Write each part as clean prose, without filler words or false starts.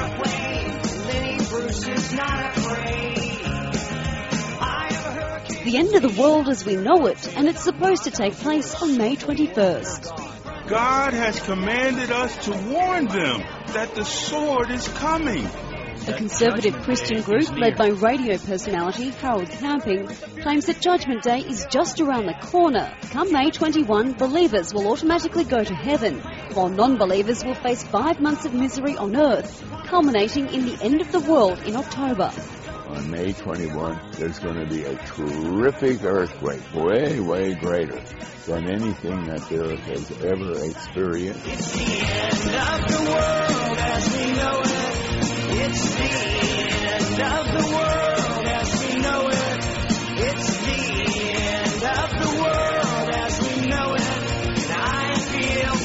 The end of the world as we know it, and it's supposed to take place on May 21st. God has commanded us to warn them that the sword is coming. A conservative Christian group led by radio personality Harold Camping claims that Judgment Day is just around the corner. Come May 21, believers will automatically go to heaven, while non-believers will face 5 months of misery on earth, culminating in the end of the world in October. On May 21, there's going to be a terrific earthquake, way, way greater than anything that the earth has ever experienced. It's the end of the world as we know it. It's the end of the world as we know it. It's the end of the world as we know it. And I feel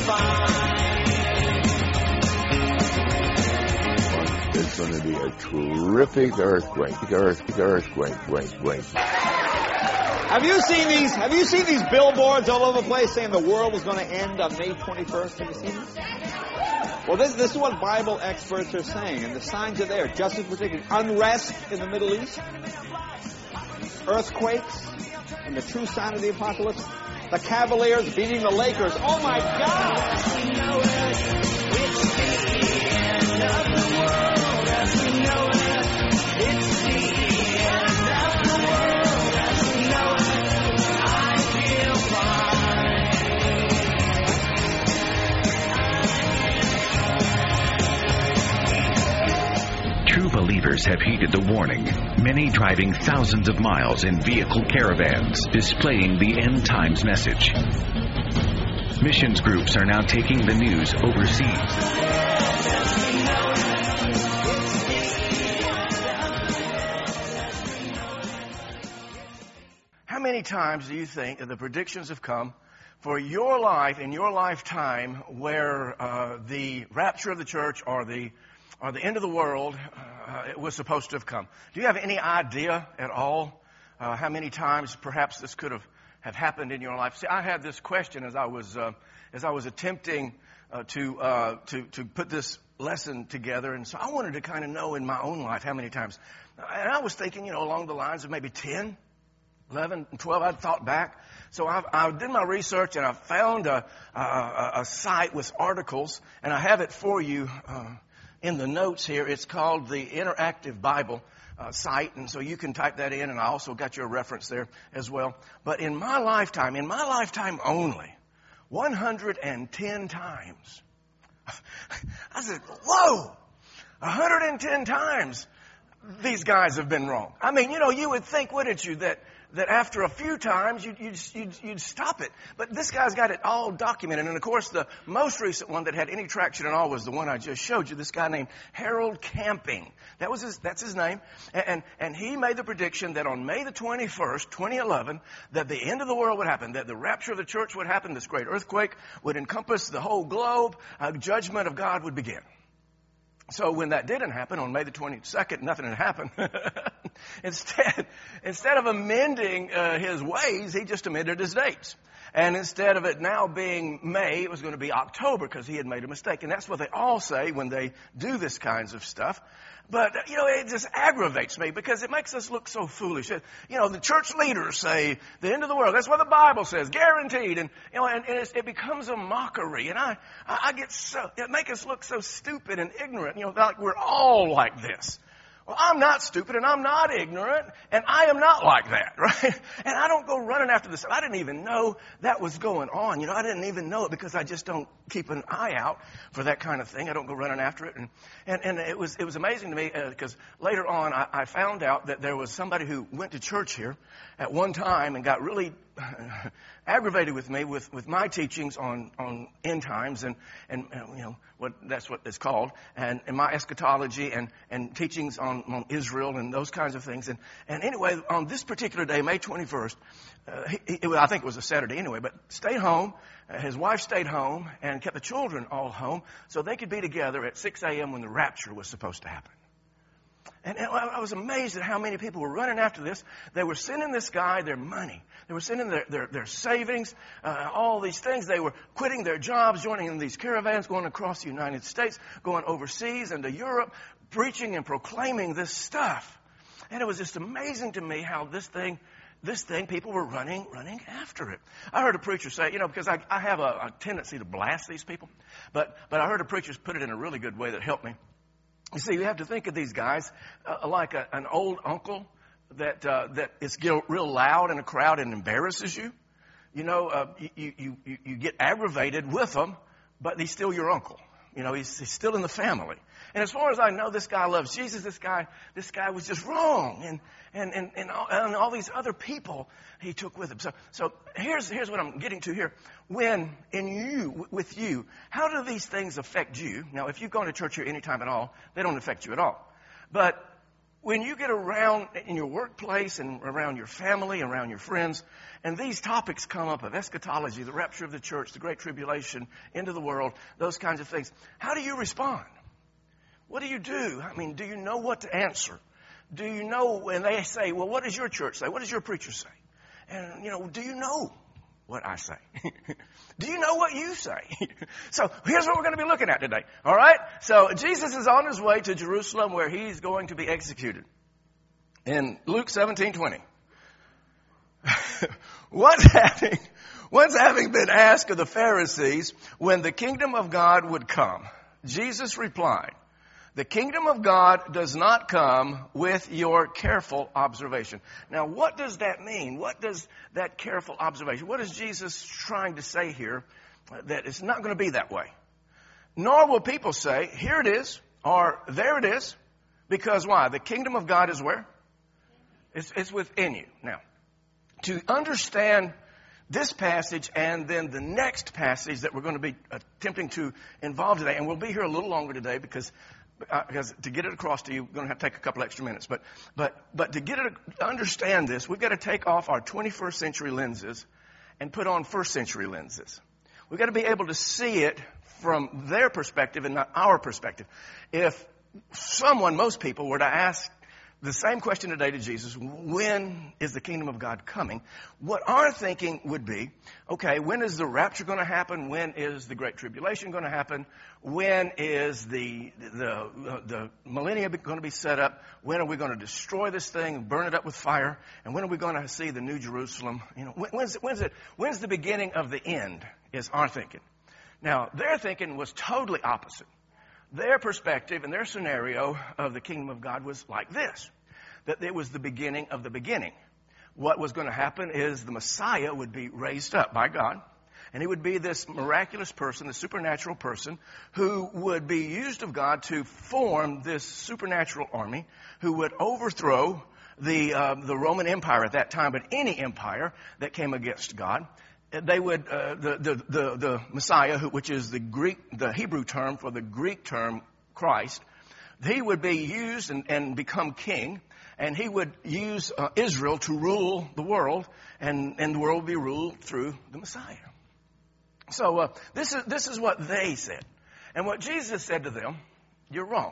fine. There's going to be a terrific earthquake. Have you seen these billboards all over the place saying the world is going to end on May 21st? Have you seen this? Well, this is what Bible experts are saying, and the signs are there. Just as predicted, unrest in the Middle East, earthquakes, and the true sign of the apocalypse, the Cavaliers beating the Lakers. Oh, my God! We know it. It's the end of the world as we know it. It's the end of the world as we know it. I feel fine. True believers have heeded the warning, many driving thousands of miles in vehicle caravans, displaying the end times message. Missions groups are now taking the news overseas. How many times do you think that the predictions have come for your life in your lifetime where the rapture of the church or the end of the world it was supposed to have come? Do you have any idea at all how many times perhaps this could have happened in your life? See, I had this question as I was attempting to put this lesson together, and so I wanted to kind of know in my own life how many times. And I was thinking, along the lines of maybe 10, 11, 12. I'd thought back. So I did my research, and I found a site with articles, and I have it for you in the notes here. It's called the Interactive Bible site, and so you can type that in, and I also got your reference there as well. But in my lifetime only, 110 times. I said, whoa, 110 times these guys have been wrong. I mean, you would think, wouldn't you, that after a few times you'd stop it. But this guy's got it all documented. And of course, the most recent one that had any traction at all was the one I just showed you. This guy named Harold Camping. That's his name. And he made the prediction that on May the 21st, 2011, that the end of the world would happen, that the rapture of the church would happen, this great earthquake would encompass the whole globe, judgment of God would begin. So when that didn't happen on May the 22nd, nothing had happened. Instead of amending his ways, he just amended his dates. And instead of it now being May, it was going to be October because he had made a mistake. And that's what they all say when they do this kinds of stuff. But, it just aggravates me because it makes us look so foolish. The church leaders say the end of the world. That's what the Bible says, guaranteed. And, it becomes a mockery. And I get it makes us look so stupid and ignorant, like we're all like this. Well, I'm not stupid and I'm not ignorant and I am not like that, right? And I don't go running after this. I didn't even know that was going on. I didn't even know it because I just don't keep an eye out for that kind of thing. I don't go running after it. And it was amazing to me because later on I found out that there was somebody who went to church here at one time and got really aggravated with me with my teachings on end times and that's what it's called, and my eschatology and teachings on Israel and those kinds of things. And anyway, on this particular day, May 21st, I think it was a Saturday anyway, but stayed home. His wife stayed home and kept the children all home so they could be together at 6 a.m. when the rapture was supposed to happen. And I was amazed at how many people were running after this. They were sending this guy their money. They were sending their savings, all these things. They were quitting their jobs, joining in these caravans, going across the United States, going overseas into Europe, preaching and proclaiming this stuff. And it was just amazing to me how this thing, people were running after it. I heard a preacher say, because I have a tendency to blast these people, but I heard a preacher put it in a really good way that helped me. You see, you have to think of these guys like an old uncle that is real loud in a crowd and embarrasses you. You get aggravated with him, but he's still your uncle. He's still in the family. And as far as I know, this guy loves Jesus. This guy was just wrong, and all these other people he took with him. So here's what I'm getting to here. When with you, how do these things affect you? Now, if you've gone to church here any time at all, they don't affect you at all. But when you get around in your workplace and around your family, around your friends, and these topics come up of eschatology, the rapture of the church, the great tribulation, end of the world, those kinds of things, how do you respond? What do you do? I mean, do you know what to answer? Do you know when they say, well, what does your church say? What does your preacher say? And, do you know what I say? Do you know what you say? So here's what we're going to be looking at today. All right? So Jesus is on his way to Jerusalem where he's going to be executed. In Luke 17:20. What's having been asked of the Pharisees when the kingdom of God would come? Jesus replied, the kingdom of God does not come with your careful observation. Now, what does that mean? What does that careful observation? What is Jesus trying to say here? That it's not going to be that way. Nor will people say, here it is, or there it is. Because why? The kingdom of God is where? It's within you. Now, to understand this passage and then the next passage that we're going to be attempting to involve today, and we'll be here a little longer today because to get it across to you, we're going to have to take a couple extra minutes. But to get it to understand this, we've got to take off our 21st century lenses and put on first century lenses. We've got to be able to see it from their perspective and not our perspective. If most people were to ask the same question today to Jesus, when is the kingdom of God coming? What our thinking would be, okay, when is the rapture going to happen? When is the great tribulation going to happen? When is the millennium going to be set up? When are we going to destroy this thing and burn it up with fire? And when are we going to see the New Jerusalem? When's the beginning of the end is our thinking. Now, their thinking was totally opposite. Their perspective and their scenario of the kingdom of God was like this, that it was the beginning of the beginning. What was going to happen is the Messiah would be raised up by God, and he would be this miraculous person, the supernatural person, who would be used of God to form this supernatural army, who would overthrow the Roman Empire at that time, but any empire that came against God. They would the Messiah, which is the Hebrew term for the Greek term Christ, he would be used and become king, and he would use Israel to rule the world, and the world would be ruled through the Messiah. So this is what they said, and what Jesus said to them: you're wrong.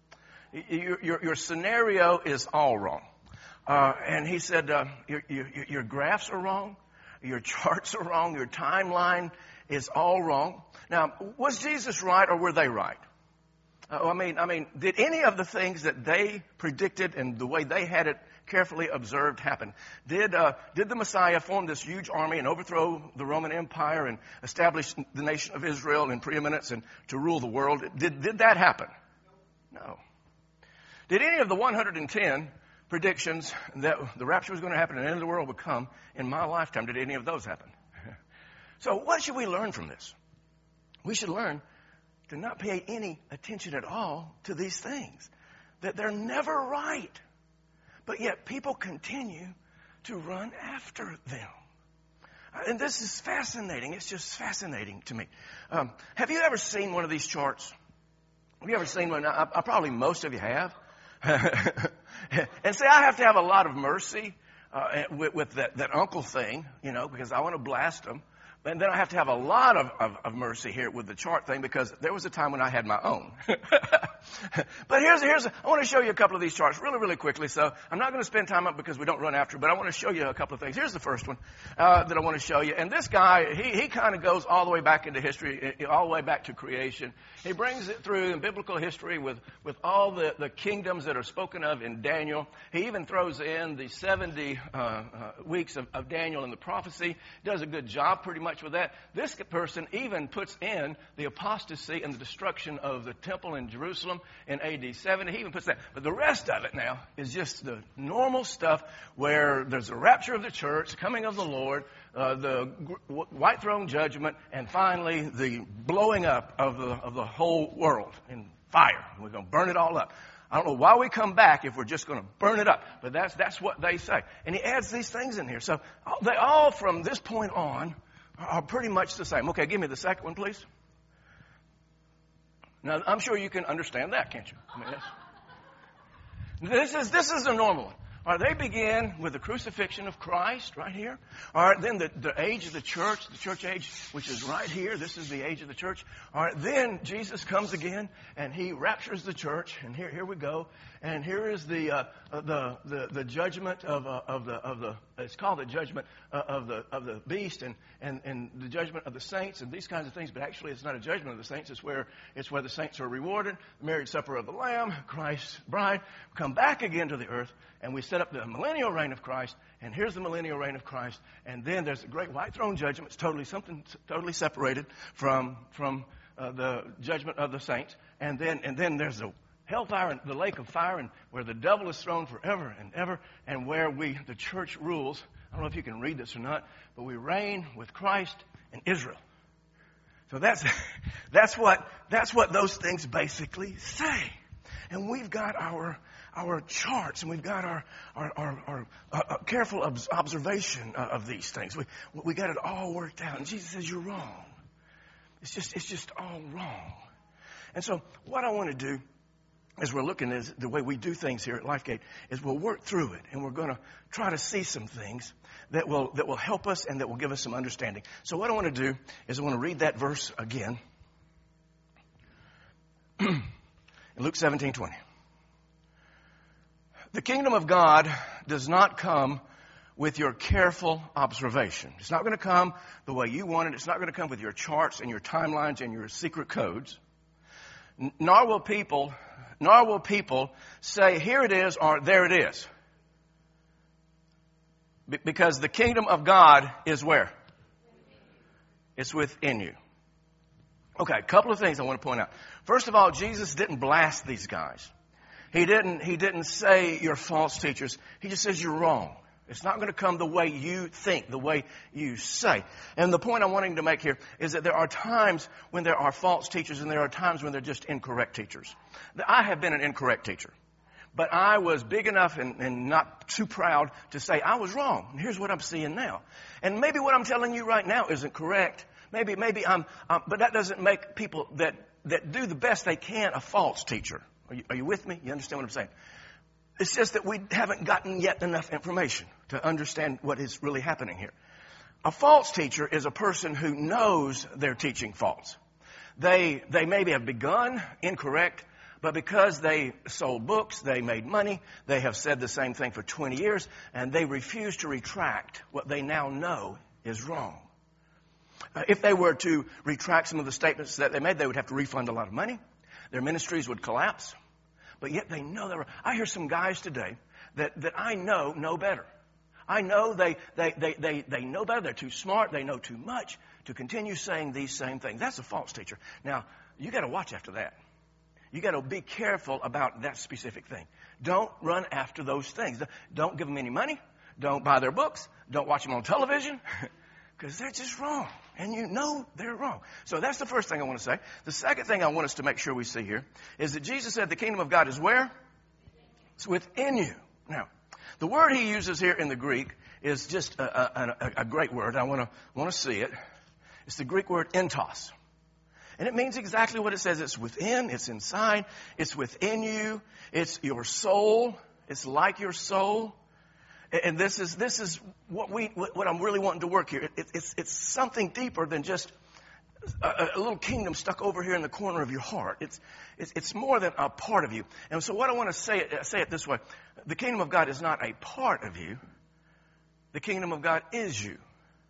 Your scenario is all wrong, and he said your graphs are wrong. Your charts are wrong. Your timeline is all wrong. Now, was Jesus right or were they right? I mean, did any of the things that they predicted and the way they had it carefully observed happen? Did the Messiah form this huge army and overthrow the Roman Empire and establish the nation of Israel in preeminence and to rule the world? Did that happen? No. Did any of the 110 predictions that the rapture was going to happen and the end of the world would come in my lifetime, did any of those happen? So what should we learn from this? We should learn to not pay any attention at all to these things, that they're never right, but yet people continue to run after them. And this is fascinating. It's just fascinating to me. Have you ever seen one of these charts? Have you ever seen one? Probably most of you have. And say, I have to have a lot of mercy with that uncle thing, because I want to blast him. And then I have to have a lot of mercy here with the chart thing, because there was a time when I had my own. But I want to show you a couple of these charts really, really quickly. So I'm not going to spend time up because we don't run after, but I want to show you a couple of things. Here's the first one that I want to show you. And this guy, he kind of goes all the way back into history, all the way back to creation. He brings it through in biblical history with all the kingdoms that are spoken of in Daniel. He even throws in the 70 weeks of Daniel in the prophecy. Does a good job pretty much with that. This person even puts in the apostasy and the destruction of the temple in Jerusalem in AD 70. He even puts that. But the rest of it now is just the normal stuff where there's a rapture of the church, coming of the Lord, the white throne judgment, and finally the blowing up of the whole world in fire. We're going to burn it all up. I don't know why we come back if we're just going to burn it up, but that's what they say. And he adds these things in here. So they all, from this point on, are pretty much the same. Okay, give me the second one, please. Now, I'm sure you can understand that, can't you? I mean, this is a normal one. All right, they begin with the crucifixion of Christ right here. All right, then the age of the church age, which is right here. This is the age of the church. All right, then Jesus comes again and he raptures the church. And here we go. And here is the judgment of the it's called the judgment of the beast and the judgment of the saints and these kinds of things. But actually, it's not a judgment of the saints. It's where the saints are rewarded. The marriage supper of the Lamb, Christ's bride, come back again to the earth. And we set up the millennial reign of Christ, and here's the millennial reign of Christ. And then there's the great white throne judgment. It's something totally separated from the judgment of the saints. And then there's the hellfire and the lake of fire, and where the devil is thrown forever and ever, and where the church rules. I don't know if you can read this or not, but we reign with Christ in Israel. So that's what those things basically say. And we've got our charts, and we've got our careful observation of these things. We got it all worked out. And Jesus says, you're wrong. It's just all wrong. And so what I want to do, as we're looking at the way we do things here at LifeGate, is we'll work through it, and we're going to try to see some things that will help us and that will give us some understanding. So what I want to do is I want to read that verse again. In Luke 17:20. The kingdom of God does not come with your careful observation. It's not going to come the way you want it. It's not going to come with your charts and your timelines and your secret codes. Nor will people say, here it is or there it is. Because the kingdom of God is where? It's within you. Okay, a couple of things I want to point out. First of all, Jesus didn't blast these guys. He didn't say you're false teachers. He just says you're wrong. It's not going to come the way you think, the way you say. And the point I'm wanting to make here is that there are times when there are false teachers and there are times when they're just incorrect teachers. I have been an incorrect teacher, but I was big enough and not too proud to say I was wrong. And here's what I'm seeing now. And maybe what I'm telling you right now isn't correct. Maybe but that doesn't make people that do the best they can a false teacher. Are you with me? You understand what I'm saying? It's just that we haven't gotten yet enough information to understand what is really happening here. A false teacher is a person who knows they're teaching false. They maybe have begun incorrect, but because they sold books, they made money, they have said the same thing for 20 years, and they refuse to retract what they now know is wrong. If they were to retract some of the statements that they made, they would have to refund a lot of money. Their ministries would collapse. But yet they know they're wrong. I hear some guys today that I know better. I know they know better. They're too smart. They know too much to continue saying these same things. That's a false teacher. Now, you got to watch after that. You got to be careful about that specific thing. Don't run after those things. Don't give them any money. Don't buy their books. Don't watch them on television. Because they're just wrong. And you know they're wrong. So that's the first thing I want to say. The second thing I want us to make sure we see here is that Jesus said the kingdom of God is where? It's within you. Now, the word he uses here in the Greek is just a great word. I want to see it. It's the Greek word entos. And it means exactly what it says. It's within, it's inside, it's within you, it's your soul, it's like your soul. And this is what I'm really wanting to work here. It's something deeper than just a little kingdom stuck over here in the corner of your heart. It's more than a part of you. And so what I want to say it this way. The kingdom of God is not a part of you. The kingdom of God is you.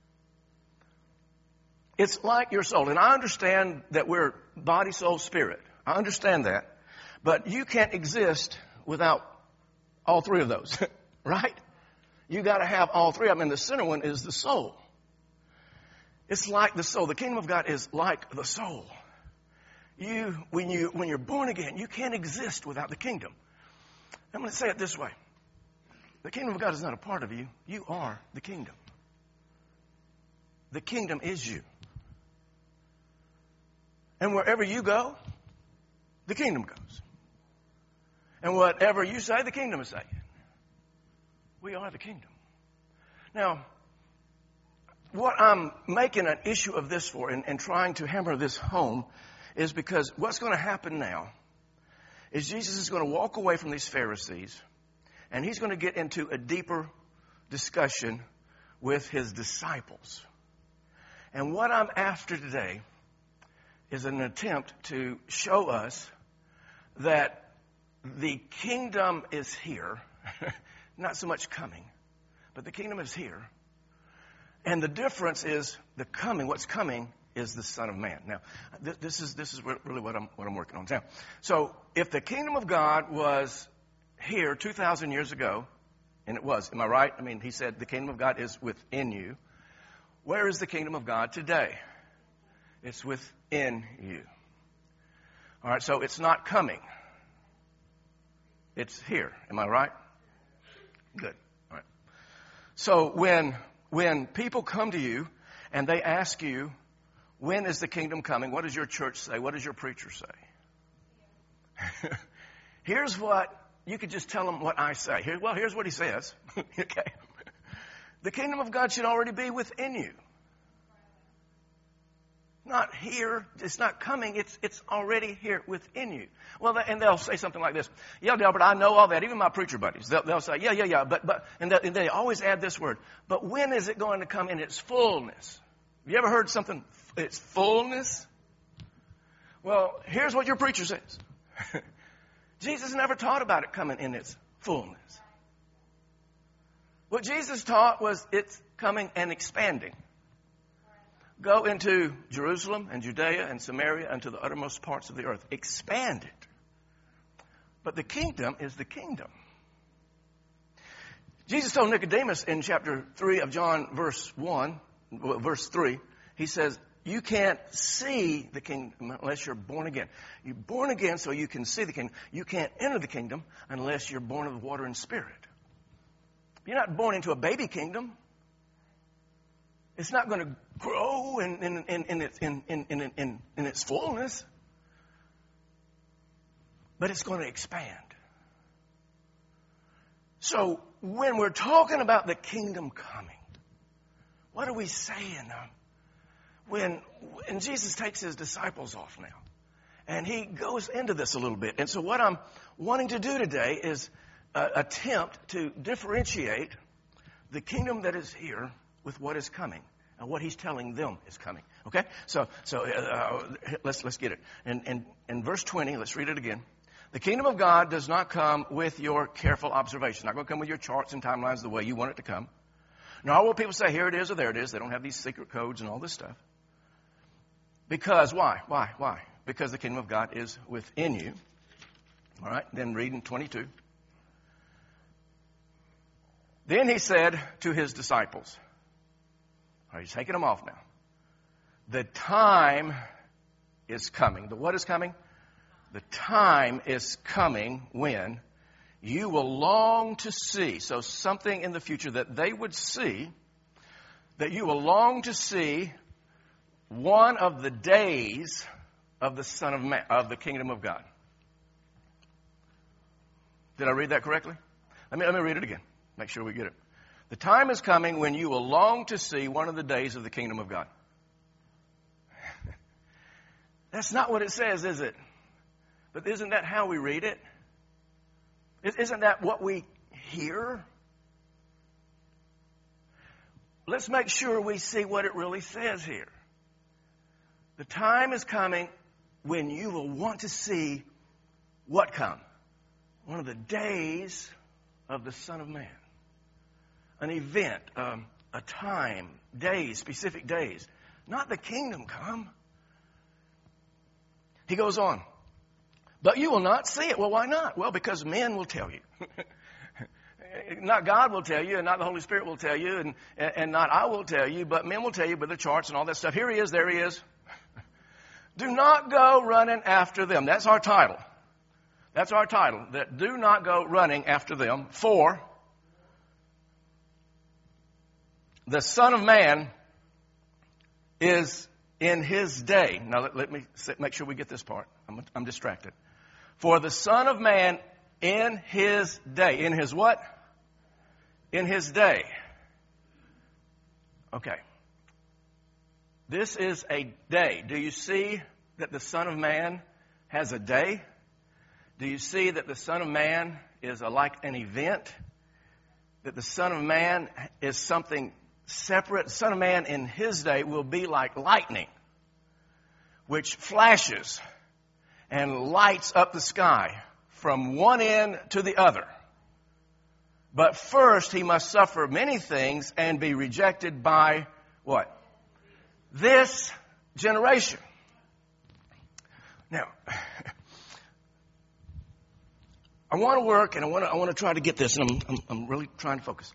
It's like your soul. And I understand that we're body, soul, spirit. I understand that. But you can't exist without all three of those, right? You got to have all three of them. And the center one is the soul. It's like the soul. The kingdom of God is like the soul. When you're born again, you can't exist without the kingdom. I'm going to say it this way. The kingdom of God is not a part of you. You are the kingdom. The kingdom is you. And wherever you go, the kingdom goes. And whatever you say, the kingdom is saying. We are the kingdom. Now, what I'm making an issue of this for and trying to hammer this home is because what's going to happen now is Jesus is going to walk away from these Pharisees and he's going to get into a deeper discussion with his disciples. And what I'm after today is an attempt to show us that the kingdom is here, not so much coming, but the kingdom is here. And the difference is the coming. What's coming is the Son of Man. Now, this is really what I'm working on now. So, if the kingdom of God was here 2,000 years ago, and it was, am I right? I mean, he said the kingdom of God is within you. Where is the kingdom of God today? It's within you. All right, so it's not coming. It's here. Am I right? Good. All right. So when people come to you and they ask you, when is the kingdom coming? What does your church say? What does your preacher say? Here's what, you could just tell them what I say. Here's what he says. Okay. The kingdom of God should already be within you. Not here, it's not coming, it's already here within you. Well, and they'll say something like this. Yeah, Delbert, I know all that. Even my preacher buddies, they'll say, yeah, but, and they always add this word. But when is it going to come in its fullness? Have you ever heard something, its fullness? Well, here's what your preacher says. Jesus never taught about it coming in its fullness. What Jesus taught was it's coming and expanding. Go into Jerusalem and Judea and Samaria and to the uttermost parts of the earth. Expand it. But the kingdom is the kingdom. Jesus told Nicodemus in chapter 3 of John, verse 3, he says, you can't see the kingdom unless you're born again. You're born again so you can see the kingdom. You can't enter the kingdom unless you're born of the water and spirit. You're not born into a baby kingdom. It's not going to grow in its fullness, but it's going to expand. So when we're talking about the kingdom coming, what are we saying? When Jesus takes his disciples off now, and he goes into this a little bit. And so what I'm wanting to do today is attempt to differentiate the kingdom that is here with what is coming and what he's telling them is coming. Okay? So let's get it. And in verse 20, let's read it again. The kingdom of God does not come with your careful observation. It's not going to come with your charts and timelines the way you want it to come. Nor will people say, here it is or there it is. They don't have these secret codes and all this stuff. Because, why? Because the kingdom of God is within you. All right? Then read in 22. Then he said to his disciples, all right, he's taking them off now. The time is coming. The what is coming? The time is coming when you will long to see. So something in the future that they would see, that you will long to see one of the days of the Son of Man, of the kingdom of God. Did I read that correctly? Let me read it again. Make sure we get it. The time is coming when you will long to see one of the days of the kingdom of God. That's not what it says, is it? But isn't that how we read it? Isn't that what we hear? let's make sure we see what it really says here. The time is coming when you will want to see what come? One of the days of the Son of Man. An event, a time, days, specific days. Not the kingdom come. He goes on. But you will not see it. Well, why not? Well, because men will tell you. Not God will tell you, and not the Holy Spirit will tell you, and not I will tell you, but men will tell you by the charts and all that stuff. Here he is, there he is. Do not go running after them. That's our title. That's our title. That do not go running after them, for the Son of Man is in his day. Now let me make sure we get this part. I'm distracted. For the Son of Man in his day. In his what? In his day. Okay. This is a day. Do you see that the Son of Man has a day? Do you see that the Son of Man is like an event? That the Son of Man is something separate? The Son of Man in his day will be like lightning, which flashes and lights up the sky from one end to the other. But first he must suffer many things and be rejected by what? This generation. Now, I want to work and I want to try to get this, and I'm really trying to focus.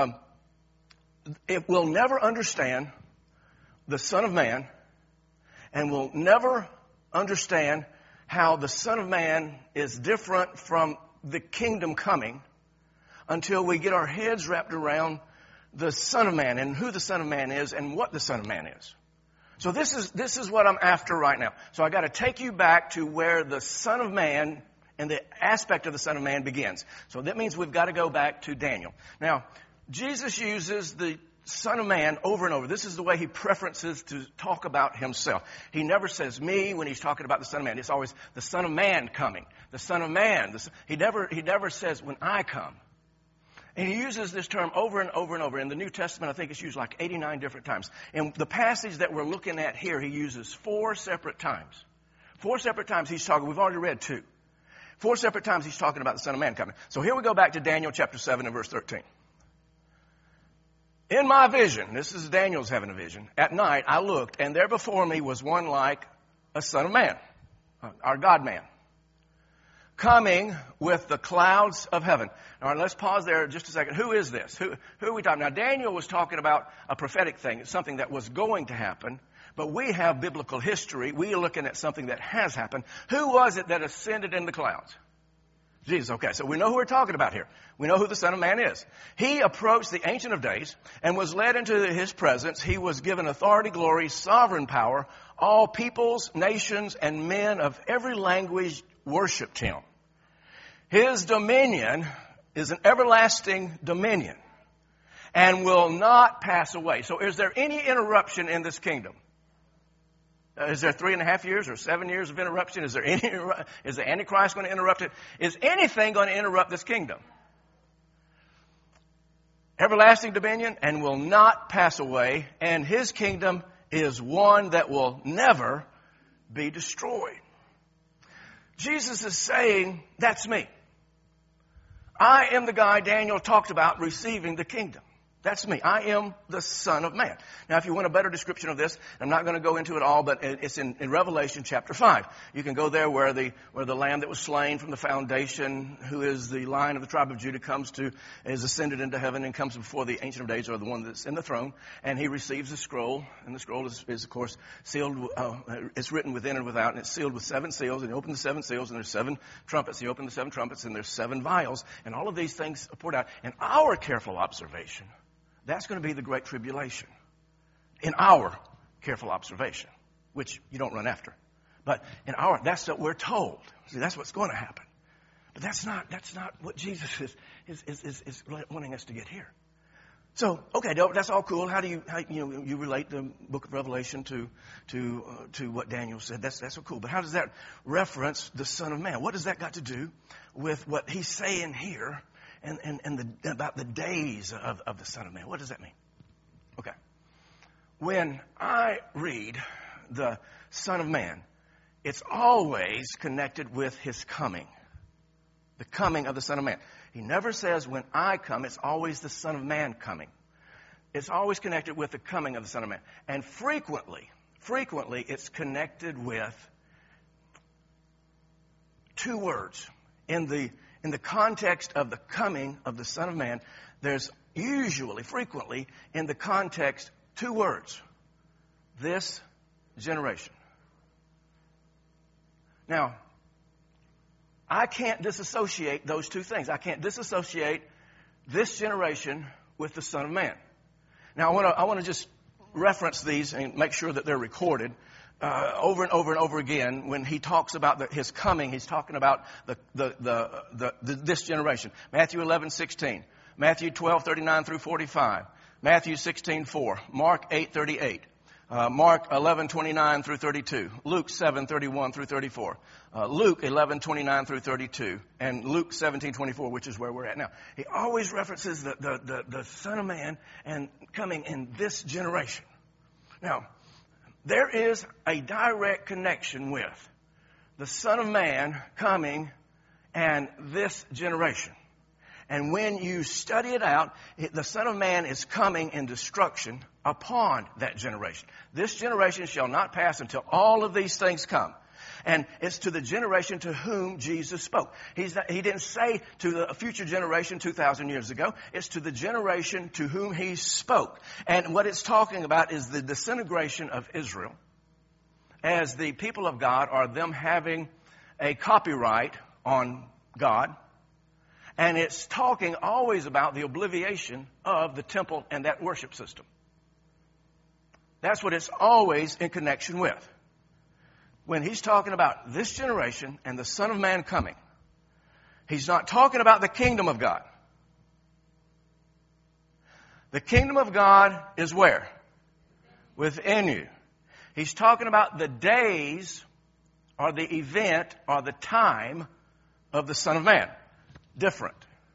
It will never understand the Son of Man, and will never understand how the Son of Man is different from the kingdom coming until we get our heads wrapped around the Son of Man and who the Son of Man is and what the Son of Man is. So this is what I'm after right now. So I got to take you back to where the Son of Man and the aspect of the Son of Man begins. So that means we've got to go back to Daniel. Now, Jesus uses the Son of Man over and over. This is the way he preferences to talk about himself. He never says me when he's talking about the Son of Man. It's always the Son of Man coming. The Son of Man. He never says when I come. And he uses this term over and over and over. In the New Testament, I think it's used like 89 different times. In the passage that we're looking at here, he uses 4 separate times. 4 separate times he's talking. We've already read 2. 4 separate times he's talking about the Son of Man coming. So here we go back to Daniel chapter 7 and verse 13. In my vision, this is Daniel's having a vision, at night I looked, and there before me was one like a Son of Man, our God-man, coming with the clouds of heaven. All right, let's pause there just a second. Who is this? Who are we talking about? Now, Daniel was talking about a prophetic thing. It's something that was going to happen. But we have biblical history. We are looking at something that has happened. Who was it that ascended in the clouds? Jesus. Okay, so we know who we're talking about here. We know who the Son of Man is. He approached the Ancient of Days and was led into his presence. He was given authority, glory, sovereign power. All peoples, nations, and men of every language worshiped him. His dominion is an everlasting dominion and will not pass away. So is there any interruption in this kingdom? Is there 3.5 years or 7 years of interruption? Is the Antichrist going to interrupt it? Is anything going to interrupt this kingdom? Everlasting dominion and will not pass away, and his kingdom is one that will never be destroyed. Jesus is saying, that's me. I am the guy Daniel talked about receiving the kingdom. That's me. I am the Son of Man. Now, if you want a better description of this, I'm not going to go into it all, but it's in Revelation chapter 5. You can go there where the Lamb that was slain from the foundation, who is the Lion of the tribe of Judah, is ascended into heaven and comes before the Ancient of Days, or the one that's in the throne, and he receives the scroll, and the scroll is of course sealed. It's written within and without, and it's sealed with 7 seals. And he opens the 7 seals, and there's 7 trumpets. He opened the 7 trumpets, and there's 7 vials, and all of these things are poured out. And our careful observation, that's going to be the Great Tribulation. In our careful observation, which you don't run after. But that's what we're told. See, that's what's going to happen. But that's not what Jesus is wanting us to get here. So, okay, that's all cool. How do you relate the book of Revelation to what Daniel said? That's so cool. But how does that reference the Son of Man? What does that got to do with what he's saying here? And about the days of the Son of Man. What does that mean? Okay. when I read the Son of Man, it's always connected with his coming. The coming of the Son of Man. He never says when I come, it's always the Son of Man coming. It's always connected with the coming of the Son of Man. And frequently it's connected with two words. In the context of the coming of the Son of Man, there's usually, frequently, in the context, two words. This generation. Now, I can't disassociate those two things. I can't disassociate this generation with the Son of Man. Now, I want to just reference these and make sure that they're recorded over and over and over again. When he talks about his coming, he's talking about this generation. Matthew 11:16, Matthew 12:39 through 45, Matthew 16:4, Mark 8:38. Mark 11:29 through 32, Luke 7:31 through 34, Luke 11:29 through 32, and Luke 17:24, which is where we're at now. He always references the Son of Man and coming in this generation. Now, there is a direct connection with the Son of Man coming and this generation. And when you study it out, the Son of Man is coming in destruction upon that generation. This generation shall not pass until all of these things come. And it's to the generation to whom Jesus spoke. He didn't say to the future generation 2,000 years ago. It's to the generation to whom he spoke. And what it's talking about is the disintegration of Israel as the people of God, are them having a copyright on God. And it's talking always about the obliviation of the temple and that worship system. That's what it's always in connection with. When he's talking about this generation and the Son of Man coming, he's not talking about the kingdom of God. The kingdom of God is where? Within you. He's talking about the days or the event or the time of the Son of Man. Different.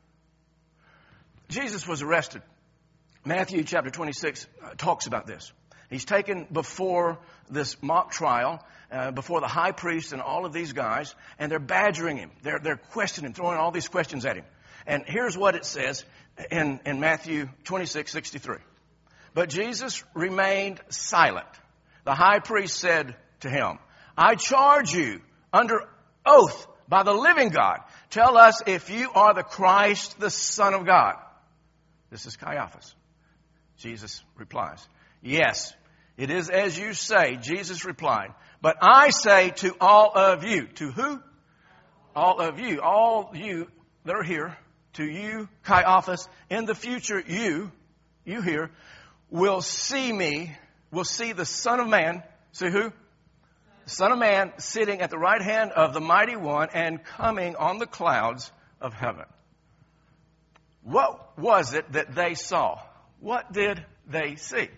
Jesus was arrested. Matthew chapter 26 talks about this. He's taken before this mock trial, before the high priest and all of these guys, and they're badgering him. They're questioning him, throwing all these questions at him. And here's what it says in Matthew 26:63. But Jesus remained silent. The high priest said to him, I charge you under oath by the living God, tell us if you are the Christ, the Son of God. This is Caiaphas. Jesus replies, yes, it is as you say. Jesus replied, but I say to all of you. To who? All of you. All you that are here. To you, Caiaphas. In the future, you here, will see me, will see the Son of Man. See who? The Son of Man sitting at the right hand of the Mighty One and coming on the clouds of heaven. What was it that they saw? What did they see?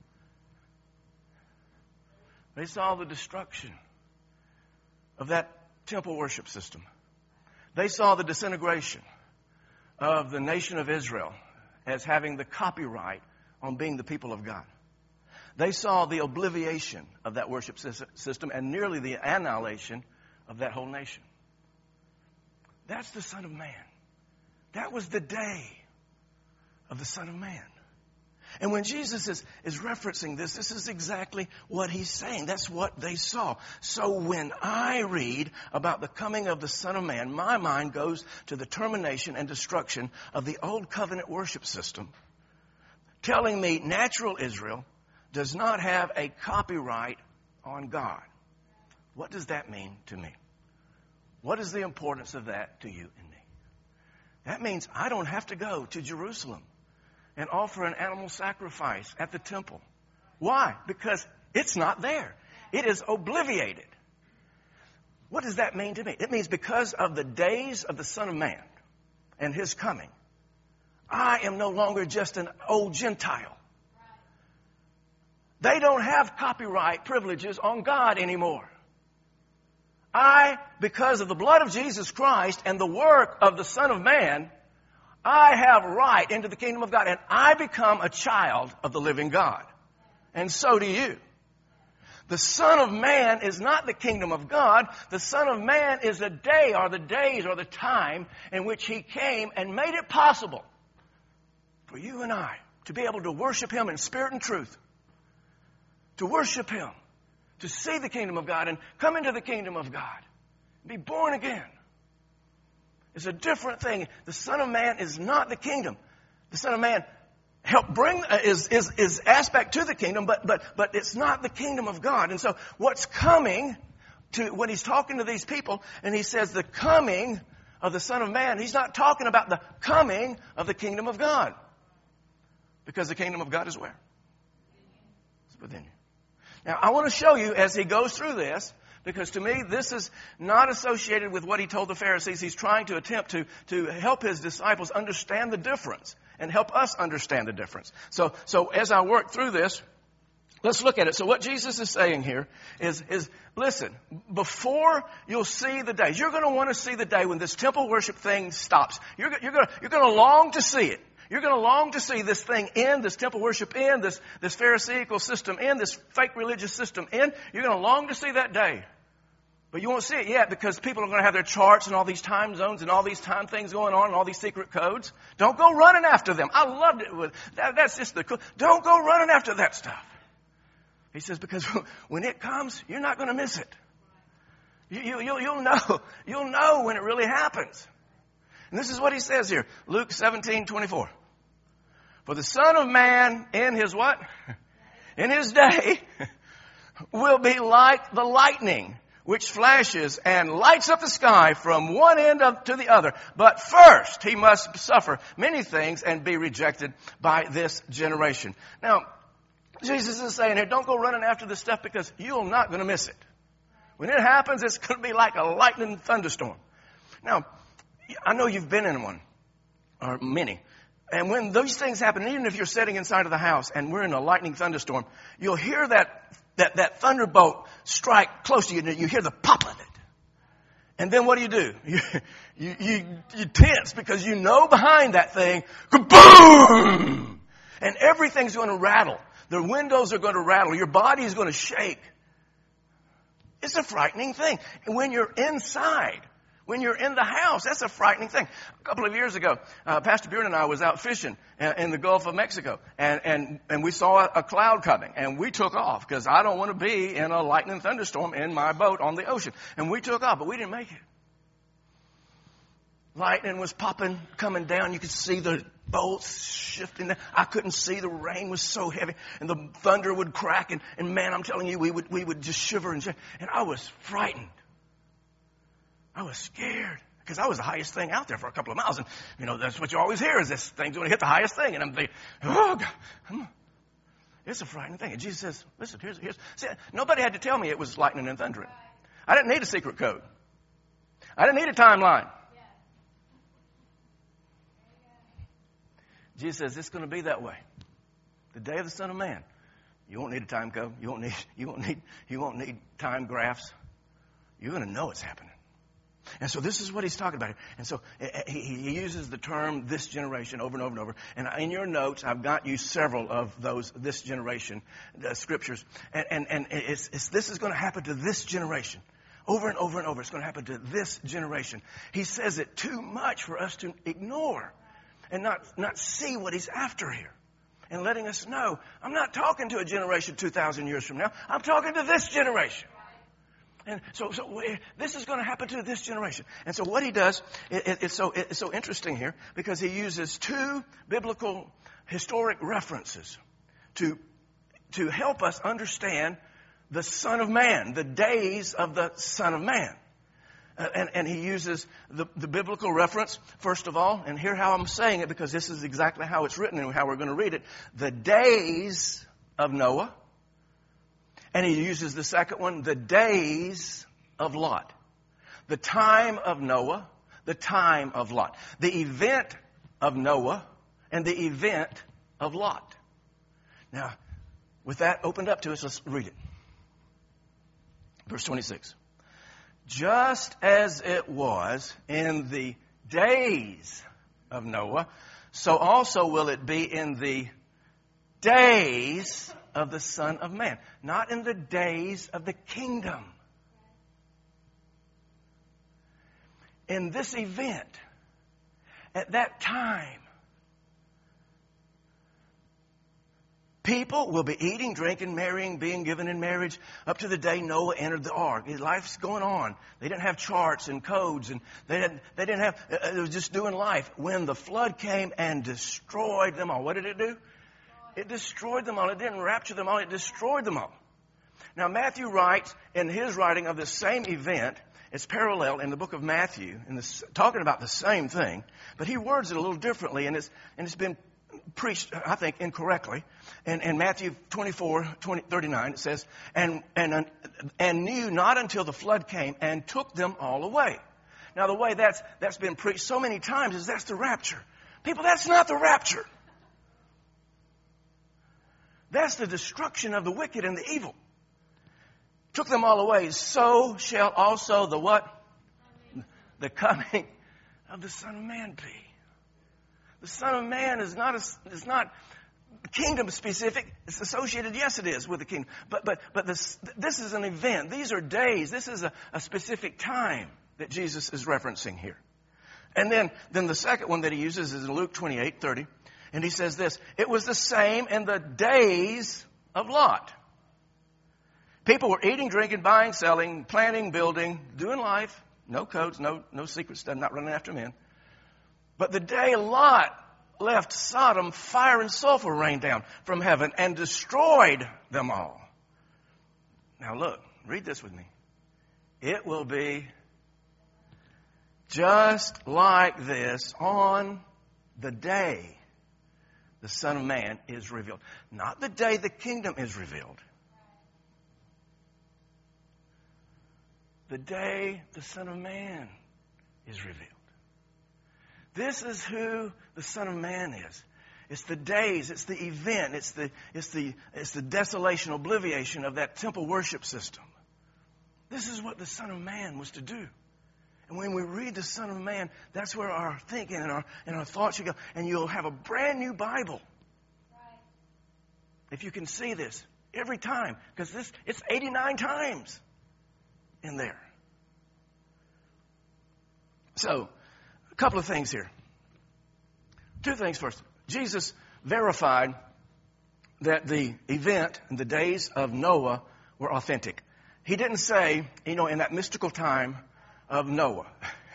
They saw the destruction of that temple worship system. They saw the disintegration of the nation of Israel as having the copyright on being the people of God. They saw the obliviation of that worship system and nearly the annihilation of that whole nation. That's the Son of Man. That was the day of the Son of Man. And when Jesus is referencing this is exactly what he's saying. That's what they saw. So when I read about the coming of the Son of Man, my mind goes to the termination and destruction of the old covenant worship system, telling me natural Israel does not have a copyright on God. What does that mean to me? What is the importance of that to you and me? That means I don't have to go to Jerusalem and offer an animal sacrifice at the temple. Why? Because it's not there. It is obliviated. What does that mean to me? It means because of the days of the Son of Man and his coming, I am no longer just an old Gentile. They don't have copyright privileges on God anymore. Because of the blood of Jesus Christ and the work of the Son of Man, I have right into the kingdom of God, and I become a child of the living God. And so do you. The Son of Man is not the kingdom of God. The Son of Man is a day or the days or the time in which He came and made it possible for you and I to be able to worship Him in spirit and truth. To worship Him. To see the kingdom of God and come into the kingdom of God. Be born again. It's a different thing. The Son of Man is not the kingdom. The Son of Man help bring is aspect to the kingdom, but it's not the kingdom of God. And so what's coming to when He's talking to these people and He says the coming of the Son of Man, He's not talking about the coming of the kingdom of God. Because the kingdom of God is where? It's within you. Now I want to show you as He goes through this, because to me this is not associated with what He told the Pharisees. He's trying to attempt to help His disciples understand the difference. And help us understand the difference. So as I work through this, let's look at it. So what Jesus is saying here is listen, before you'll see the day, you're going to want to see the day when this temple worship thing stops. You're going to long to see it. You're going to long to see this thing end, this temple worship end, this Pharisaical system end, this fake religious system end. You're going to long to see that day. But you won't see it yet because people are going to have their charts and all these time zones and all these time things going on and all these secret codes. Don't go running after them. I loved it. That's just the cool. Don't go running after that stuff. He says, because when it comes, you're not going to miss it. You'll know. You'll know when it really happens. And this is what He says here. Luke 17:24. For the Son of Man in His what? In His day will be like the lightning, which flashes and lights up the sky from one end to the other. But first, He must suffer many things and be rejected by this generation. Now, Jesus is saying here, don't go running after this stuff because you're not going to miss it. When it happens, it's going to be like a lightning thunderstorm. Now, I know you've been in one, or many. And when those things happen, even if you're sitting inside of the house and we're in a lightning thunderstorm, you'll hear that thunderbolt strike close to you, and you hear the pop of it. And then what do? You tense because you know behind that thing, kaboom! And everything's going to rattle. The windows are going to rattle. Your body is going to shake. It's a frightening thing. And when you're inside, when you're in the house, that's a frightening thing. A couple of years ago, Pastor Buren and I was out fishing in the Gulf of Mexico, and we saw a cloud coming, and we took off because I don't want to be in a lightning thunderstorm in my boat on the ocean. And we took off, but we didn't make it. Lightning was popping, coming down. You could see the bolts shifting. I couldn't see. The rain was so heavy, and the thunder would crack. And man, I'm telling you, we would just shiver and shake. And I was frightened. I was scared because I was the highest thing out there for a couple of miles. And, you know, that's what you always hear is this thing's going to hit the highest thing. And I'm thinking, oh, God, it's a frightening thing. And Jesus says, listen, here's. See, nobody had to tell me it was lightning and thundering. I didn't need a secret code. I didn't need a timeline. Jesus says it's going to be that way. The day of the Son of Man. You won't need a time code. You won't need time graphs. You're going to know it's happening. And so this is what He's talking about here. And so he uses the term this generation over and over and over. And in your notes, I've got you several of those this generation scriptures. And this is going to happen to this generation. Over and over and over. It's going to happen to this generation. He says it too much for us to ignore and not see what He's after here. And letting us know, I'm not talking to a generation 2,000 years from now. I'm talking to this generation. And so this is going to happen to this generation. And so what He does, it's so interesting here because He uses two biblical historic references to help us understand the Son of Man, the days of the Son of Man. And He uses the biblical reference, first of all, and hear how I'm saying it because this is exactly how it's written and how we're going to read it. The days of Noah. And He uses the second one, the days of Lot. The time of Noah, the time of Lot. The event of Noah and the event of Lot. Now, with that opened up to us, let's read it. Verse 26. Just as it was in the days of Noah, so also will it be in the days of the Son of Man. Not in the days of the kingdom. In this event, at that time, people will be eating, drinking, marrying, being given in marriage up to the day Noah entered the ark. Life's going on. They didn't have charts and codes, and they didn't have. It was just doing life. When the flood came and destroyed them all, what did it do? It destroyed them all. It didn't rapture them all. It destroyed them all. Now Matthew writes in his writing of the same event. It's parallel in the book of Matthew, talking about the same thing, but he words it a little differently, and it's been preached, I think, incorrectly. In Matthew 24:39, it says, and knew not until the flood came and took them all away. Now, the way that's been preached so many times is that's the rapture. People, that's not the rapture. That's the destruction of the wicked and the evil. Took them all away. So shall also the what? The coming of the Son of Man be. The Son of Man is not kingdom specific. It's associated, yes it is, with the kingdom. But this is an event. These are days. This is a specific time that Jesus is referencing here. And then the second one that he uses is in Luke 28:30. And he says this, it was the same in the days of Lot. People were eating, drinking, buying, selling, planning, building, doing life. No codes, no secret stuff, not running after men. But the day Lot left Sodom, fire and sulfur rained down from heaven and destroyed them all. Now look, read this with me. It will be just like this on the day the Son of Man is revealed. Not the day the kingdom is revealed. The day the Son of Man is revealed. This is who the Son of Man is. It's the days, it's the event, it's the desolation, obliviation of that temple worship system. This is what the Son of Man was to do. And when we read the Son of Man, that's where our thinking and our thoughts should go. And you'll have a brand new Bible. Right. If you can see this every time, because it's 89 times in there. So, a couple of things here. Two things first. Jesus verified that the event and the days of Noah were authentic. He didn't say, in that mystical time of Noah.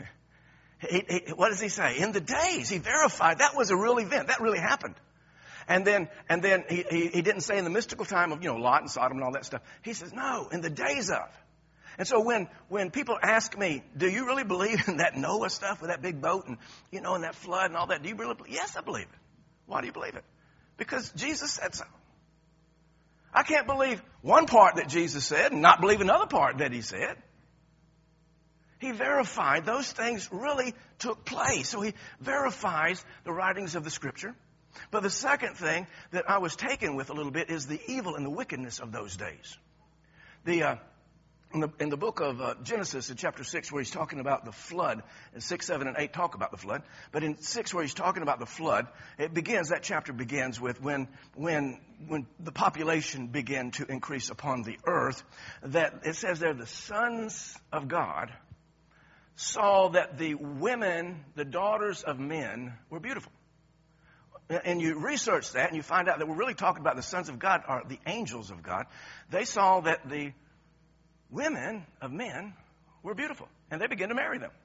What does he say? In the days, he verified that was a real event. That really happened. And then he didn't say in the mystical time of, Lot and Sodom and all that stuff. He says, no, in the days of. And so when people ask me, do you really believe in that Noah stuff with that big boat and, and that flood and all that? Do you really believe? Yes, I believe it. Why do you believe it? Because Jesus said so. I can't believe one part that Jesus said and not believe another part that he said. He verified those things really took place. So he verifies the writings of the Scripture. But the second thing that I was taken with a little bit is the evil and the wickedness of those days. In the book of Genesis, in chapter 6, where he's talking about the flood, and 6, 7, and 8 talk about the flood. But in 6, where he's talking about the flood, that chapter begins with when the population began to increase upon the earth, that it says there, the sons of God saw that the women, the daughters of men, were beautiful. And you research that, and you find out that we're really talking about the sons of God, or the angels of God. They saw that the women of men were beautiful, and they began to marry them.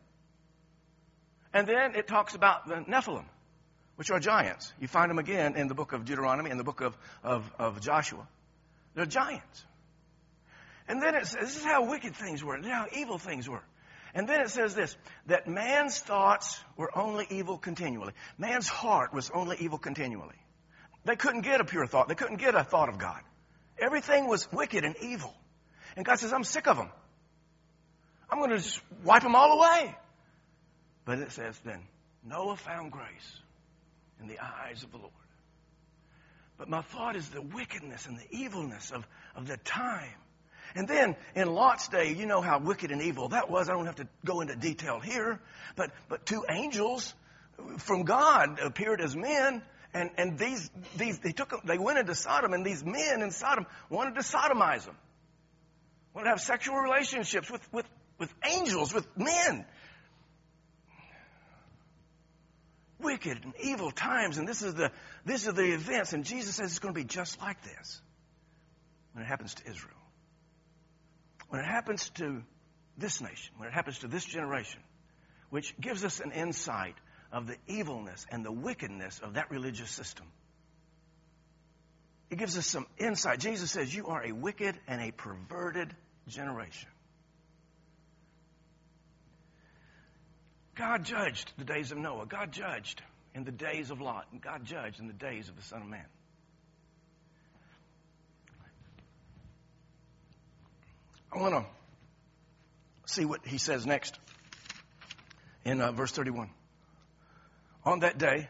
And then it talks about the Nephilim, which are giants. You find them again in the book of Deuteronomy, in the book of Joshua. They're giants. And then it says, this is how wicked things were, this is how evil things were. And then it says this, that man's thoughts were only evil continually. Man's heart was only evil continually. They couldn't get a pure thought. They couldn't get a thought of God. Everything was wicked and evil. And God says, I'm sick of them. I'm going to just wipe them all away. But it says then, Noah found grace in the eyes of the Lord. But my thought is the wickedness and the evilness of the time. And then in Lot's day, you know how wicked and evil that was. I don't have to go into detail here. But two angels from God appeared as men And they went into Sodom, and these men in Sodom wanted to sodomize them. Wanted to have sexual relationships with angels, with men. Wicked and evil times, and this is the events, and Jesus says it's going to be just like this when it happens to Israel. When it happens to this nation, when it happens to this generation, which gives us an insight of the evilness and the wickedness of that religious system. It gives us some insight. Jesus says, you are a wicked and a perverted generation. God judged the days of Noah. God judged in the days of Lot. And God judged in the days of the Son of Man. I want to see what he says next in verse 31. On that day,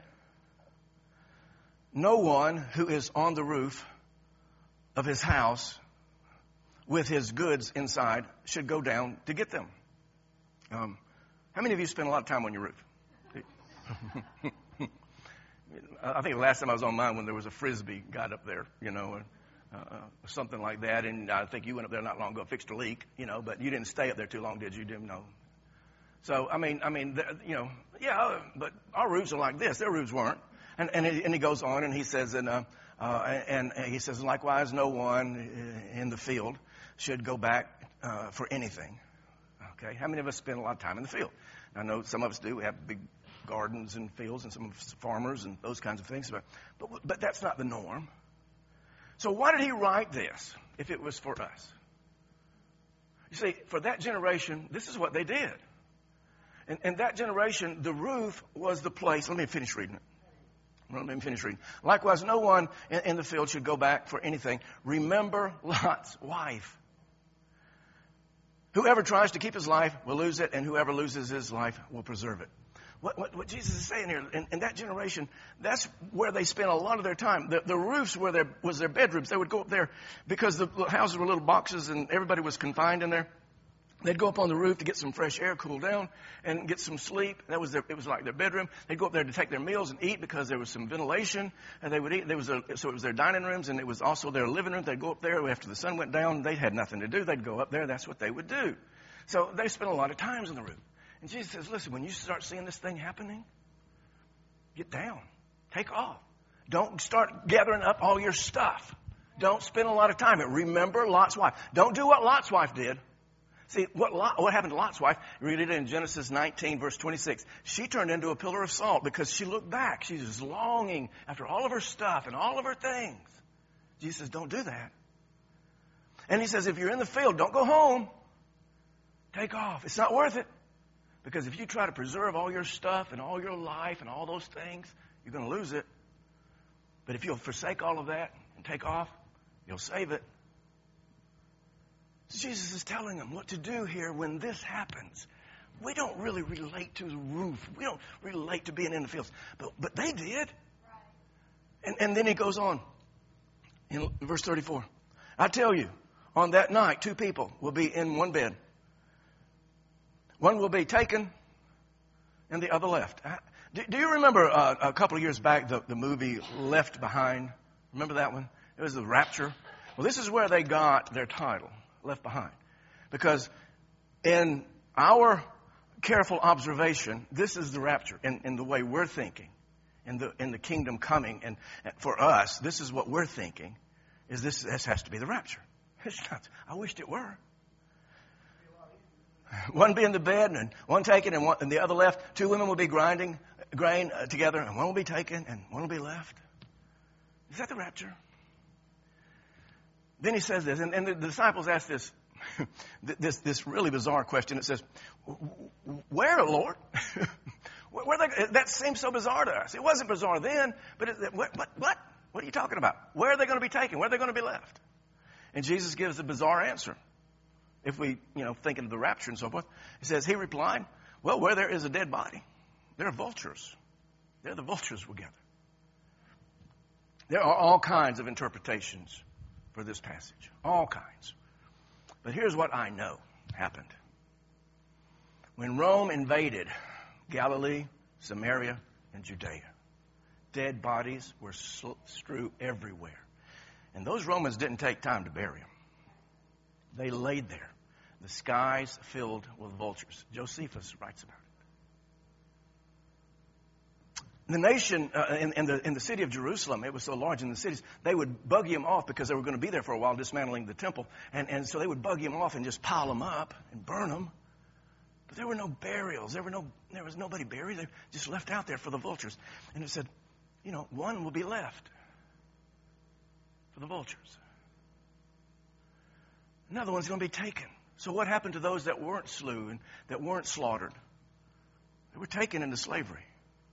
no one who is on the roof of his house with his goods inside should go down to get them. How many of you spend a lot of time on your roof? I think the last time I was on mine when there was a Frisbee got up there, something like that. And I think you went up there not long ago, fixed a leak, but you didn't stay up there too long, did you? You didn't know. So, yeah, but our roofs are like this. Their roofs weren't. And he goes on and he says, and he says, likewise, no one in the field should go back for anything. Okay, how many of us spend a lot of time in the field? I know some of us do. We have big gardens and fields, and some of us farmers and those kinds of things. But that's not the norm. So why did he write this if it was for us? You see, for that generation, this is what they did. And that generation, the roof was the place. Let me finish reading it. Likewise, no one in the field should go back for anything. Remember Lot's wife. Whoever tries to keep his life will lose it, and whoever loses his life will preserve it. What Jesus is saying here, in that generation, that's where they spent a lot of their time. The roofs was their bedrooms. They would go up there because the houses were little boxes and everybody was confined in there. They'd go up on the roof to get some fresh air, cool down, and get some sleep. It was like their bedroom. They'd go up there to take their meals and eat because there was some ventilation, and they would eat. So it was their dining rooms, and it was also their living room. They'd go up there after the sun went down. They had nothing to do. They'd go up there. That's what they would do. So they spent a lot of time on the roof. And Jesus says, listen, when you start seeing this thing happening, get down. Take off. Don't start gathering up all your stuff. Don't spend a lot of time. Remember Lot's wife. Don't do what Lot's wife did. See, what happened to Lot's wife? Read it in Genesis 19, verse 26. She turned into a pillar of salt because she looked back. She was longing after all of her stuff and all of her things. Jesus says, don't do that. And he says, if you're in the field, don't go home. Take off. It's not worth it. Because if you try to preserve all your stuff and all your life and all those things, you're going to lose it. But if you'll forsake all of that and take off, you'll save it. Jesus is telling them what to do here when this happens. We don't really relate to the roof. We don't relate to being in the fields. But they did. And then he goes on in verse 34. I tell you, on that night, two people will be in one bed. One will be taken and the other left. Do you remember a couple of years back the movie Left Behind? Remember that one? It was the rapture. Well, this is where they got their title. Left Behind. Because in our careful observation, this is the rapture in the way we're thinking, in the kingdom coming. And for us, this is what we're thinking, is this has to be the rapture. It's not. I wished it were. One be in the bed and one taken and the other left. Two women will be grinding grain together and one will be taken and one will be left. Is that the rapture? Then he says this, and the disciples ask this really bizarre question. It says, where, Lord? That seems so bizarre to us. It wasn't bizarre then, but what? What are you talking about? Where are they going to be taken? Where are they going to be left? And Jesus gives a bizarre answer. If we, think of the rapture and so forth. He says, he replied, well, where there is a dead body, there are vultures. There the vultures will gather. There are all kinds of interpretations for this passage. All kinds. But here's what I know happened. When Rome invaded Galilee, Samaria, and Judea, Dead bodies were strewn everywhere. And those Romans didn't take time to bury them. They laid there. The skies filled with vultures. Josephus writes about it. The nation in the city of Jerusalem, it was so large in the cities, they would buggy them off because they were going to be there for a while dismantling the temple. And so they would buggy them off and just pile them up and burn them. But there were no burials. There was nobody buried. They just left out there for the vultures. And it said, one will be left for the vultures. Another one's going to be taken. So what happened to those that weren't slew and that weren't slaughtered? They were taken into slavery.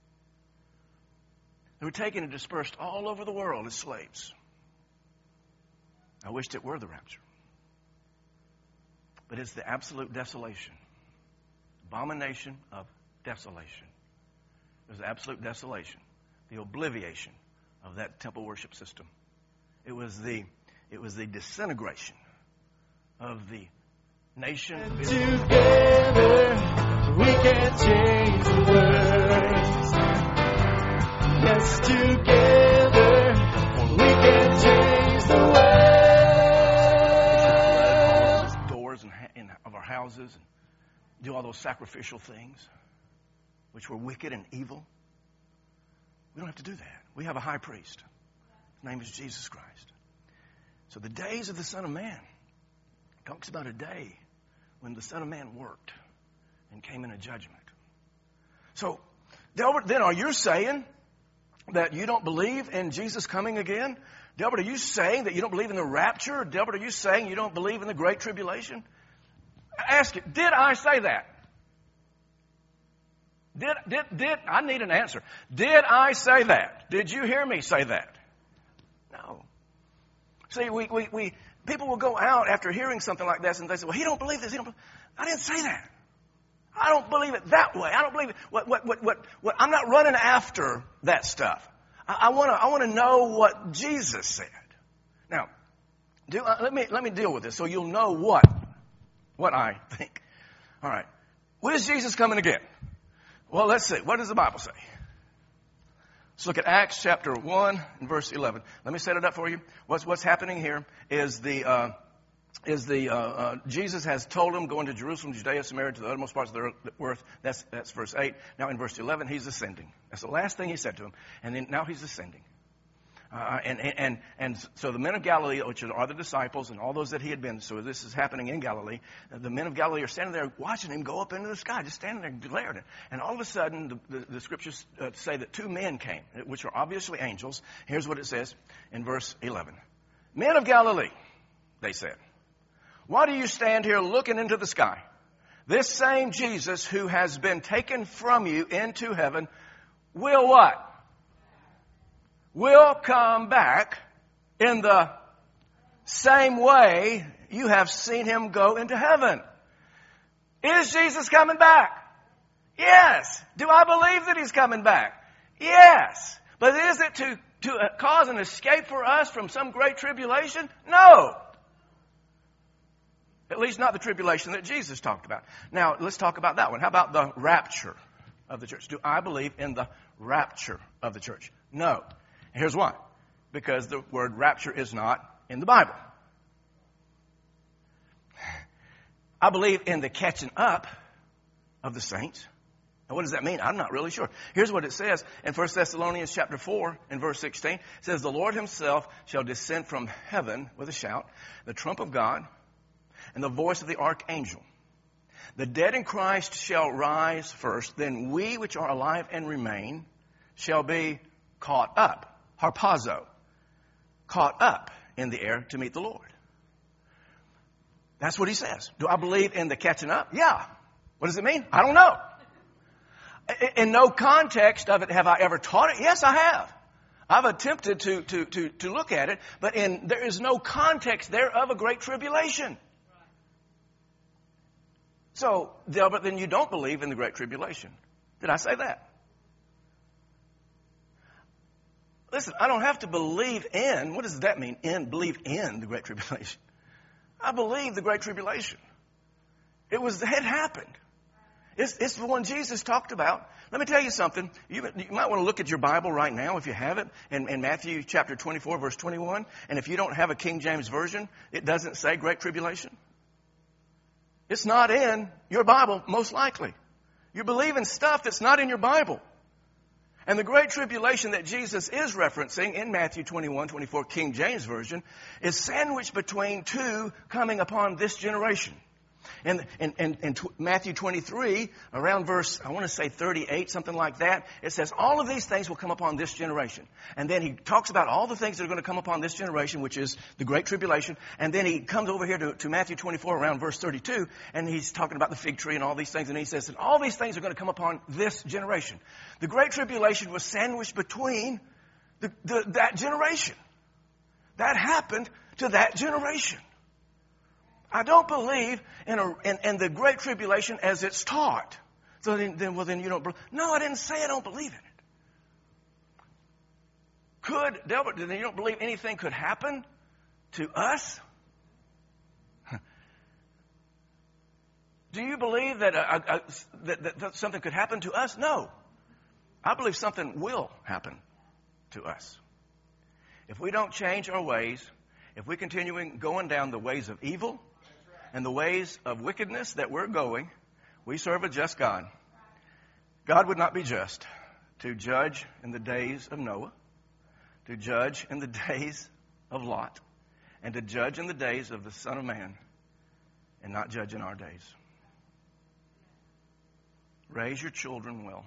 They were taken and dispersed all over the world as slaves. I wished it were the rapture. But it's the absolute desolation. Abomination of desolation. It was the absolute desolation. The obliviation of that temple worship system. It was the disintegration of the nation. Together we can change the world. Yes, together we can change the world. Doors of our houses and do all those sacrificial things, which were wicked and evil. We don't have to do that. We have a high priest. His name is Jesus Christ. So the days of the Son of Man talks about a day when the Son of Man worked and came in a judgment. So, Delbert, then are you saying that you don't believe in Jesus coming again? Delbert, are you saying that you don't believe in the rapture? Delbert, are you saying you don't believe in the Great Tribulation? Ask it. Did I say that? Did I need an answer. Did I say that? Did you hear me say that? No. See, we people will go out after hearing something like this and they say, well, he don't believe this. I didn't say that. I don't believe it that way. I don't believe it. What I'm not running after that stuff. I want to know what Jesus said. Now, let me deal with this so you'll know what I think. All right. When is Jesus coming again? Well, let's see. What does the Bible say? Let's look at Acts chapter 1 and verse 11. Let me set it up for you. What's happening here is Jesus has told them, go into Jerusalem, Judea, Samaria, to the uttermost parts of the earth. That's verse 8. Now in verse 11, he's ascending. That's the last thing he said to them. And then now he's ascending. And so the men of Galilee, which are the disciples and all those that he had been, so this is happening in Galilee, the men of Galilee are standing there watching him go up into the sky, just standing there glaring. And all of a sudden, the scriptures say that two men came, which are obviously angels. Here's what it says in verse 11. Men of Galilee, they said, why do you stand here looking into the sky? This same Jesus who has been taken from you into heaven will what? Will come back in the same way you have seen him go into heaven. Is Jesus coming back? Yes. Do I believe that he's coming back? Yes. But is it to cause an escape for us from some great tribulation? No. At least not the tribulation that Jesus talked about. Now, let's talk about that one. How about the rapture of the church? Do I believe in the rapture of the church? No. Here's why. Because the word rapture is not in the Bible. I believe in the catching up of the saints. Now, what does that mean? I'm not really sure. Here's what it says in 1 Thessalonians chapter 4 and verse 16. It says, the Lord himself shall descend from heaven with a shout, the trump of God, and the voice of the archangel. The dead in Christ shall rise first. Then we which are alive and remain shall be caught up. Harpazo. Caught up in the air to meet the Lord. That's what he says. Do I believe in the catching up? Yeah. What does it mean? I don't know. In no context of it have I ever taught it. Yes, I have. I've attempted to look at it, but there is no context there of a great tribulation. So, but then you don't believe in the great tribulation. Did I say that? Listen, I don't have to believe in, what does that mean? Believe in the Great Tribulation. I believe the Great Tribulation. It happened. It's the one Jesus talked about. Let me tell you something. You might want to look at your Bible right now if you have it in Matthew chapter 24, verse 21. And if you don't have a King James Version, it doesn't say Great Tribulation. It's not in your Bible, most likely. You believe in stuff that's not in your Bible. And the Great Tribulation that Jesus is referencing in Matthew 21, 24, King James Version, is sandwiched between two coming upon this generation. In Matthew 23, around verse, I want to say 38, something like that, it says, all of these things will come upon this generation. And then he talks about all the things that are going to come upon this generation, which is the Great Tribulation. And then he comes over here to Matthew 24, around verse 32, and he's talking about the fig tree and all these things. And he says that all these things are going to come upon this generation. The Great Tribulation was sandwiched between that generation. That happened to that generation. I don't believe in the Great Tribulation as it's taught. So then you don't believe. No, I didn't say I don't believe in it. Then you don't believe anything could happen to us? Do you believe that something could happen to us? No. I believe something will happen to us. If we don't change our ways, if we continue going down the ways of evil, and the ways of wickedness that we're going, we serve a just God. God would not be just to judge in the days of Noah, to judge in the days of Lot, and to judge in the days of the Son of Man, and not judge in our days. Raise your children well.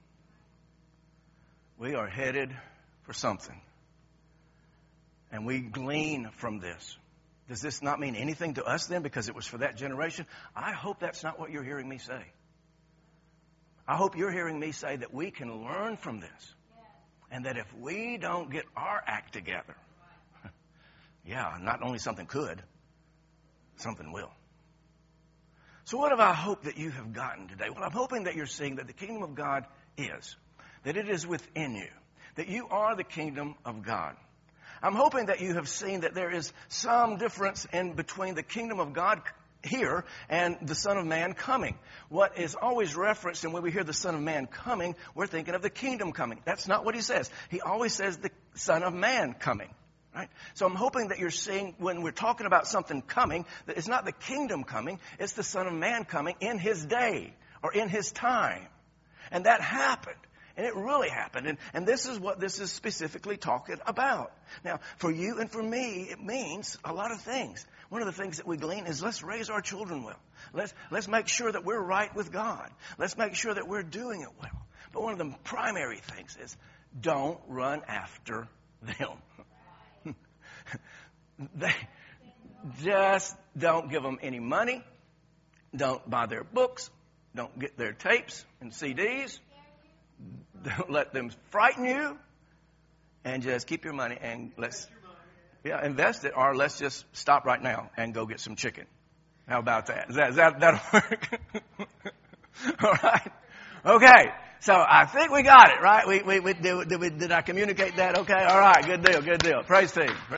We are headed for something. And we glean from this. Does this not mean anything to us then because it was for that generation? I hope that's not what you're hearing me say. I hope you're hearing me say that we can learn from this. And that if we don't get our act together, not only something could, something will. So what have I hoped that you have gotten today? Well, I'm hoping that you're seeing that the kingdom of God is, that it is within you, that you are the kingdom of God. I'm hoping that you have seen that there is some difference in between the kingdom of God here and the Son of Man coming. What is always referenced, and when we hear the Son of Man coming, we're thinking of the kingdom coming. That's not what he says. He always says the Son of Man coming. Right? So I'm hoping that you're seeing when we're talking about something coming, that it's not the kingdom coming, it's the Son of Man coming in his day or in his time. And that happened. And it really happened. And this is what this is specifically talking about. Now, for you and for me, it means a lot of things. One of the things that we glean is let's raise our children well. Let's make sure that we're right with God. Let's make sure that we're doing it well. But one of the primary things is don't run after them. They just don't give them any money. Don't buy their books. Don't get their tapes and CDs. Don't let them frighten you, and just keep your money and invest it, or let's just stop right now and go get some chicken. How about that? That'll work? All right. Okay. So I think we got it, right? Did I communicate that? Okay. All right. Good deal. Praise team.